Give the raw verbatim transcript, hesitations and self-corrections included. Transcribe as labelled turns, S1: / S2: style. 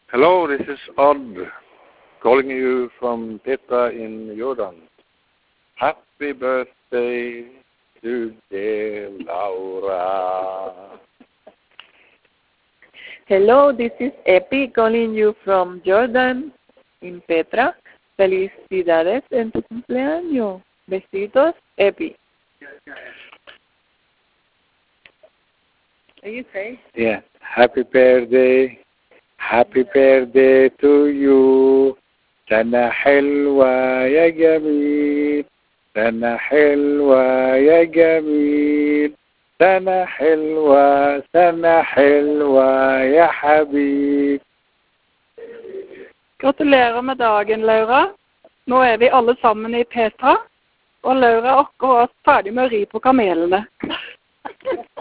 S1: Hello, this is Odd, calling you from Petra in Jordan. Happy birthday to dear Laura.
S2: Hello, this is Epi calling you from Jordan in Petra. Felicidades en tu cumpleaños. Besitos, Epi. Are you say?
S1: Yeah, happy birthday. Happy birthday to you. سنة حلوة يا جميل. سنة حلوة يا جميل. سنة حلوة سنة حلوة يا حبيب.
S3: Gratulerer med dagen, Laura. Nå er vi alle sammen i Petra, og Laura er akkurat ferdig med å ri på kamelene.